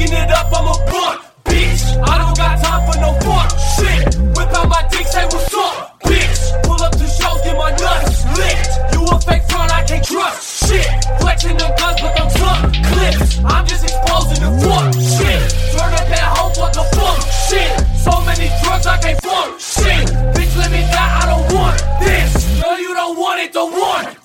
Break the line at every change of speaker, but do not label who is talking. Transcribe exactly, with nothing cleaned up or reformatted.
smoking it up, I'm a blunt. Bitch, I don't got time for no fuck shit. Whip out my dick, say what's up, bitch. Pull up to shows, get my nuts licked. You a fake front, I can't trust shit. Flexing them guns, but them drunk clips. I'm just exposing the fuck shit. Turn up at home, what the fuck shit. So many drugs, I can't fuck shit. Bitch, let me die, I don't want this. No, you don't want it, don't want it.